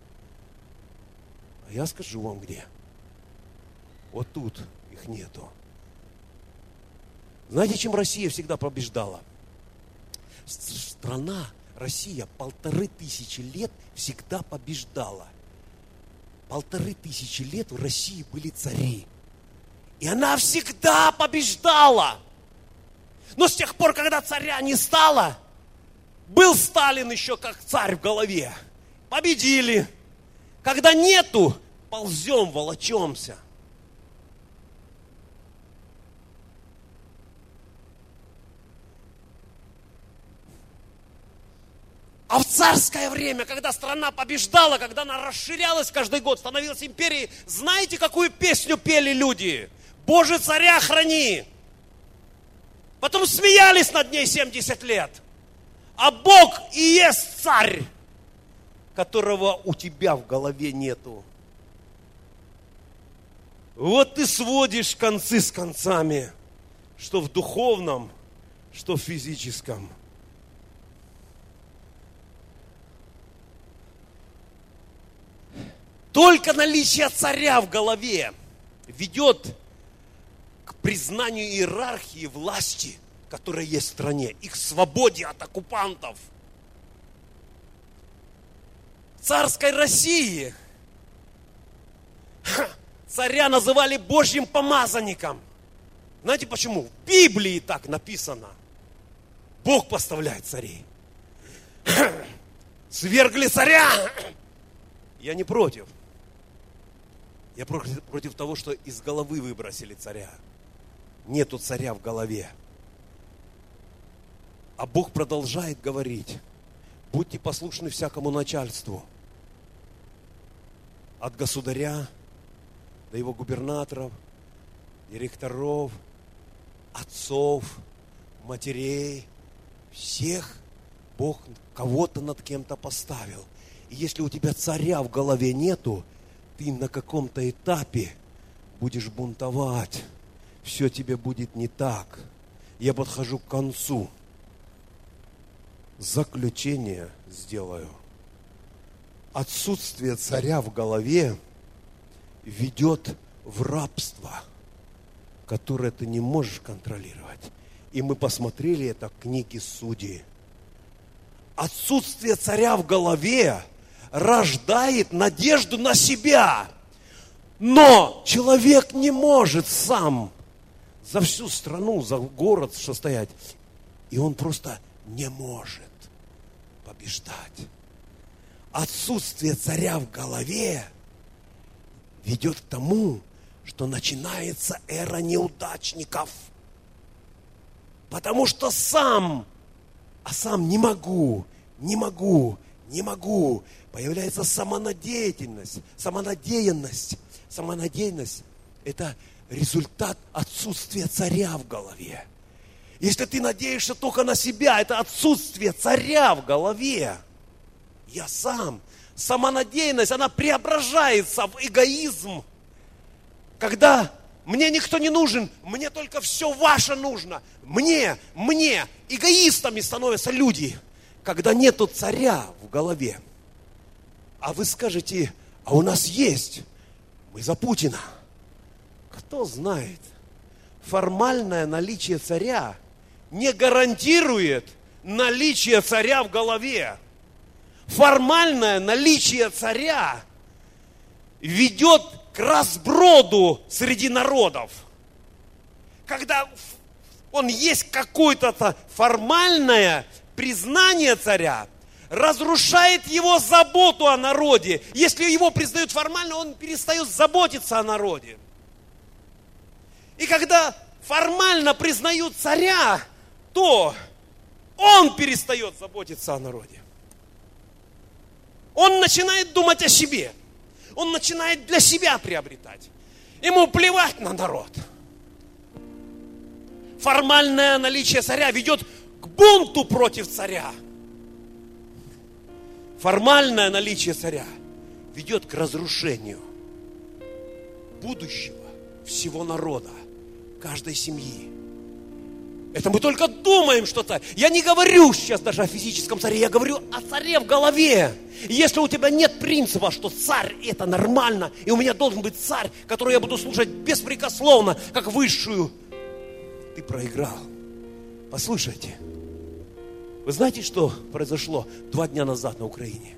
Speaker 1: А я скажу вам где. Вот тут их нету. Знаете, чем Россия всегда побеждала? Страна, Россия, полторы тысячи лет всегда побеждала. Полторы тысячи лет в России были цари. И она всегда побеждала. Но с тех пор, когда царя не стало, был Сталин еще как царь в голове. Победили. Когда нету, ползем, волочемся. А в царское время, когда страна побеждала, когда она расширялась каждый год, становилась империей, знаете, какую песню пели люди? Боже, царя храни! Потом смеялись над ней семьдесят лет. А Бог и есть царь, которого у тебя в голове нету. Вот ты сводишь концы с концами, что в духовном, что в физическом. Только наличие царя в голове ведет к признанию иерархии власти, которая есть в стране, и к свободе от оккупантов. В царской России царя называли Божьим помазанником. Знаете почему? В Библии так написано. Бог поставляет царей. Свергли царя. Я не против. Я против, против того, что из головы выбросили царя. Нету царя в голове. А Бог продолжает говорить: будьте послушны всякому начальству. От государя до его губернаторов, директоров, отцов, матерей. Всех Бог кого-то над кем-то поставил. И если у тебя царя в голове нету, ты на каком-то этапе будешь бунтовать. Все тебе будет не так. Я подхожу к концу. Заключение сделаю. Отсутствие царя в голове ведет в рабство, которое ты не можешь контролировать. И мы посмотрели это в книге Судей. Отсутствие царя в голове рождает надежду на себя. Но человек не может сам за всю страну, за город состоять. И он просто не может побеждать. Отсутствие царя в голове ведет к тому, что начинается эра неудачников. Потому что сам, а сам не могу, не могу, не могу. Появляется самонадеятельность, самонадеянность. Самонадеянность – это результат отсутствия царя в голове. Если ты надеешься только на себя, это отсутствие царя в голове. Я сам. Самонадеянность, она преображается в эгоизм. Когда мне никто не нужен, мне только все ваше нужно. Мне, мне. Эгоистами становятся люди, когда нету царя в голове. А вы скажете: а у нас есть. Мы за Путина. Кто знает, формальное наличие царя не гарантирует наличие царя в голове. Формальное наличие царя ведет к разброду среди народов. Когда он есть какое-то формальное признание царя, разрушает его заботу о народе. Если его признают формально, он перестает заботиться о народе. И когда формально признают царя, то он перестает заботиться о народе. Он начинает думать о себе. Он начинает для себя приобретать. Ему плевать на народ. Формальное наличие царя ведет к бунту против царя. Формальное наличие царя ведет к разрушению будущего всего народа, каждой семьи. Это мы только думаем, что царь. Я не говорю сейчас даже о физическом царе, я говорю о царе в голове. И если у тебя нет принципа, что царь это нормально, и у меня должен быть царь, которого я буду слушать беспрекословно, как высшую, ты проиграл. Послушайте. Вы знаете, что произошло два дня назад на Украине?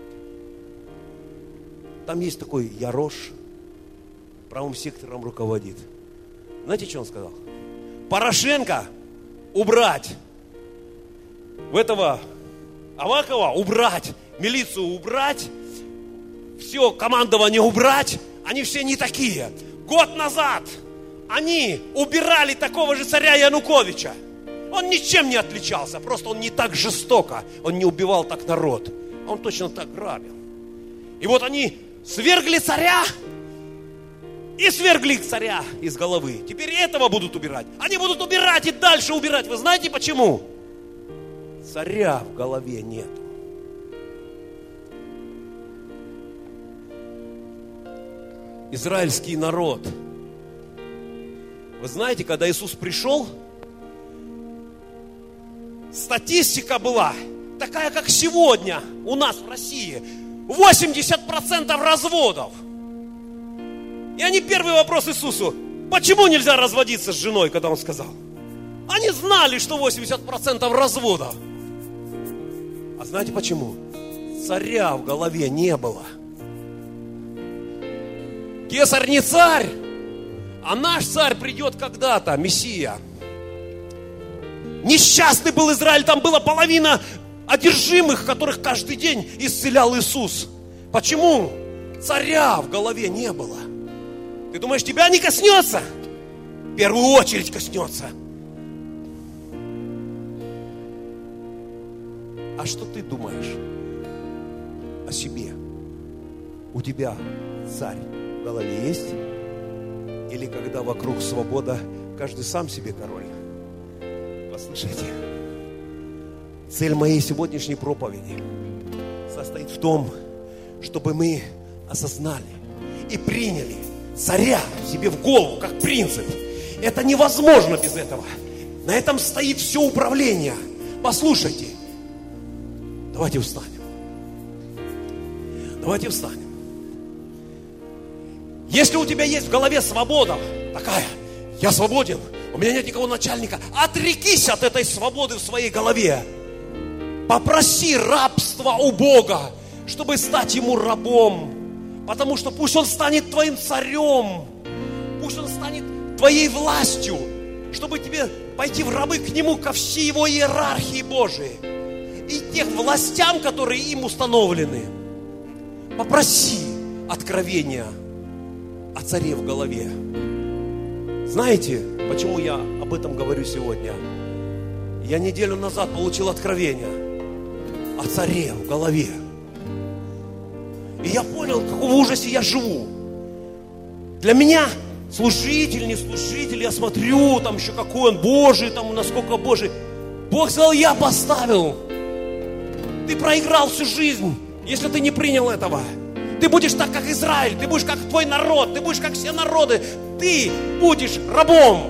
Speaker 1: Там есть такой Ярош, правым сектором руководит. Знаете, что он сказал? Порошенко убрать. В этого Авакова убрать. Милицию убрать. Все командование убрать. Они все не такие. Год назад они убирали такого же царя Януковича. Он ничем не отличался, просто он не так жестоко, он не убивал так народ, а он точно так грабил. И вот они свергли царя и свергли царя из головы. Теперь этого будут убирать. Они будут убирать и дальше убирать. Вы знаете почему? Царя в голове нету. Израильский народ. Вы знаете, когда Иисус пришел, статистика была такая, как сегодня у нас в России. восемьдесят процентов разводов. И они первый вопрос Иисусу: почему нельзя разводиться с женой, когда Он сказал? Они знали, что восемьдесят процентов разводов. А знаете почему? Царя в голове не было. Кесарь не царь, а наш царь придет когда-то, Мессия. Несчастный был Израиль, там была половина одержимых, которых каждый день исцелял Иисус. Почему? Царя в голове не было. Ты думаешь, тебя не коснется? В первую очередь коснется. А что ты думаешь о себе? У тебя царь в голове есть? Или когда вокруг свобода, каждый сам себе король? Послушайте, цель моей сегодняшней проповеди состоит в том, чтобы мы осознали и приняли царя себе в голову, как принцип. Это невозможно без этого. На этом стоит все управление. Послушайте, давайте встанем. Давайте встанем. Если у тебя есть в голове свобода такая: я свободен, у меня нет никакого начальника, отрекись от этой свободы в своей голове. Попроси рабства у Бога, чтобы стать Ему рабом. Потому что пусть Он станет твоим царем, пусть Он станет твоей властью, чтобы тебе пойти в рабы к Нему, ко всей Его иерархии Божией и тех властям, которые им установлены. Попроси откровения о царе в голове. Знаете, почему я об этом говорю сегодня? Я неделю назад получил откровение о царе в голове. И я понял, в каком ужасе я живу. Для меня служитель, не служитель, я смотрю, там еще какой он Божий, там насколько Божий. Бог сказал: я поставил. Ты проиграл всю жизнь, если ты не принял этого. Ты будешь так, как Израиль, ты будешь как твой народ, ты будешь как все народы, ты будешь рабом.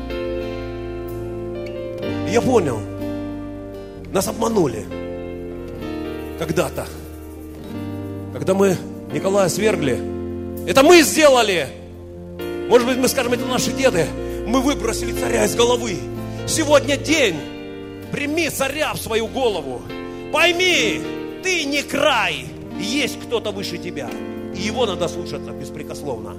Speaker 1: И я понял, нас обманули когда-то. Когда мы Николая свергли, это мы сделали. Может быть, мы скажем, это наши деды. Мы выбросили царя из головы. Сегодня день. Прими царя в свою голову. Пойми, ты не край. Есть кто-то выше тебя. И его надо слушаться беспрекословно.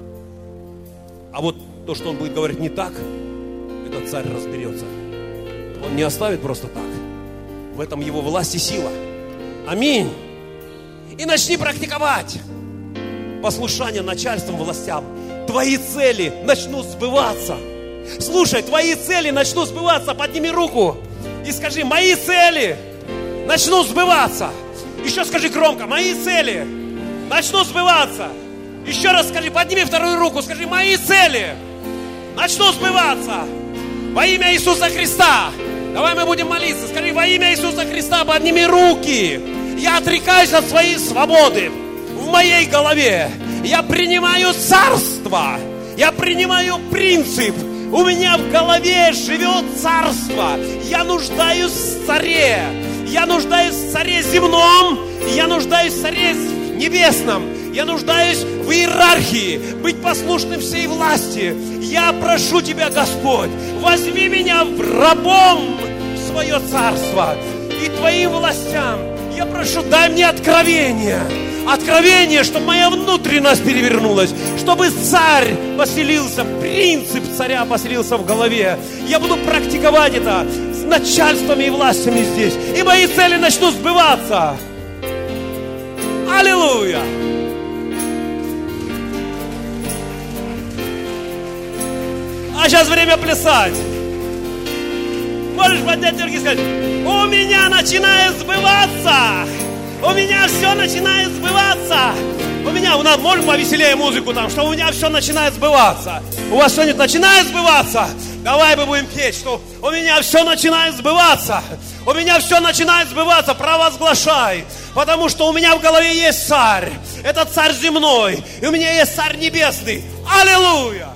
Speaker 1: А вот то, что он будет говорить не так, этот царь разберется. Он не оставит просто так. В этом его власть и сила. Аминь. И начни практиковать послушание начальствам, властям. Твои цели начнут сбываться. Слушай, твои цели начнут сбываться. Подними руку и скажи: мои цели начнут сбываться. Еще скажи громко: мои цели начнут сбываться. Еще раз скажи, подними вторую руку, скажи: мои цели начнут сбываться. Во имя Иисуса Христа. Давай мы будем молиться. Скажи: во имя Иисуса Христа подними руки. Я отрекаюсь от своей свободы в моей голове. Я принимаю царство. Я принимаю принцип. У меня в голове живет царство. Я нуждаюсь в царе. Я нуждаюсь в царе земном. Я нуждаюсь в царе небесном. Я нуждаюсь в иерархии. Быть послушным всей власти. Я прошу Тебя, Господь, возьми меня рабом в свое царство и Твоим властям. Я прошу, дай мне откровение. Откровение, чтобы моя внутренность перевернулась. Чтобы царь поселился, принцип царя поселился в голове. Я буду практиковать это с начальствами и властями здесь. И мои цели начнут сбываться. Аллилуйя! А сейчас время плясать. Можешь поднять руки и сказать: у меня начинает сбываться. У меня все начинает сбываться. У меня, у нас, можно повеселее музыку там, что у меня все начинает сбываться. У вас что-нибудь начинает сбываться? Давай мы будем петь, что у меня все начинает сбываться. У меня все начинает сбываться. Провозглашай. Потому что у меня в голове есть царь. Это царь земной. И у меня есть царь небесный. Аллилуйя!